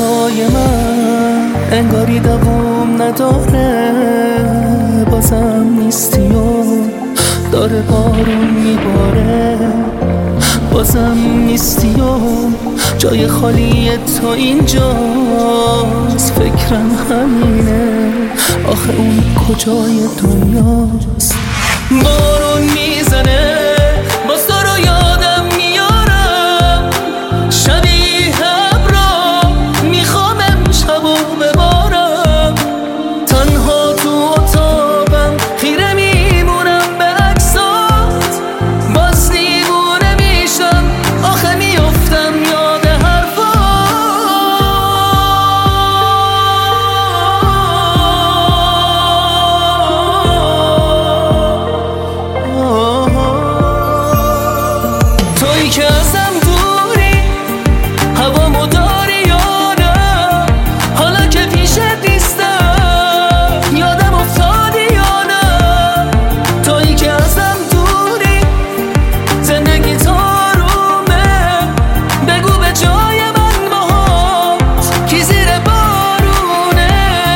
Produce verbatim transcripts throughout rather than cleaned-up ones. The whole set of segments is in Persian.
های من انگاری دوام نداره، بازم نیستی و داره بارون میباره، بازم نیستی و جای خالی تو اینجاست. فکرم همینه، آخه اون کجای دنیاست؟ بارون میزنه باز تو رو یادم میارم، شبیه ابرا میخوام امشب و ببارم، تنها تو اتاقم خیره میمونم به عکسات، باز دیوونه میشم آخه میفتم یاد حرفات. تویی که ازم دوری هوامو داری یا نه، حالا که پیشت نیستم یادم افتادی یا نه. تویی که ازم دوری زندگی تارومه، بگو به جای من باهات کی زیر بارونه.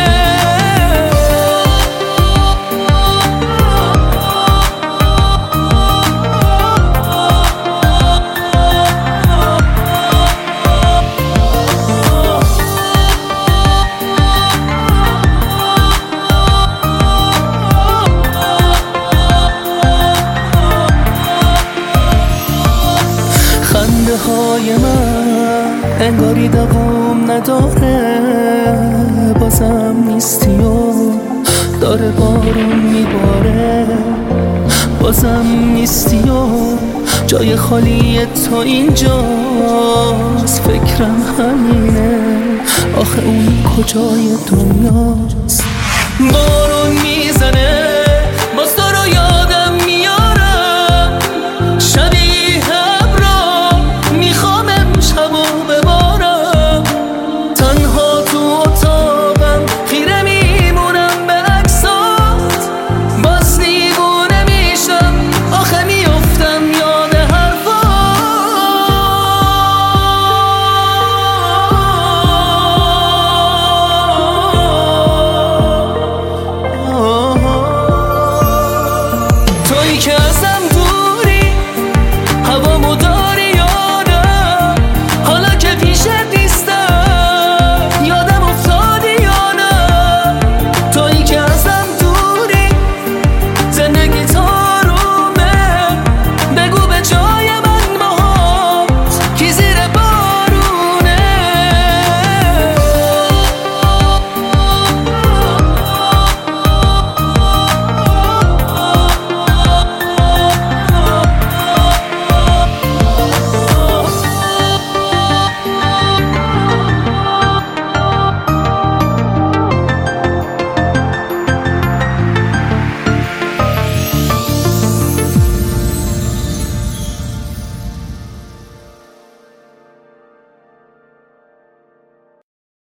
خنده های من انگاری دوام نداره، بازم نیستی و داره بارون میباره، بازم نیستی و جای خالی تو اینجاست. فکرم همینه، آخه اون کجای دنیاست؟ بارون میزنه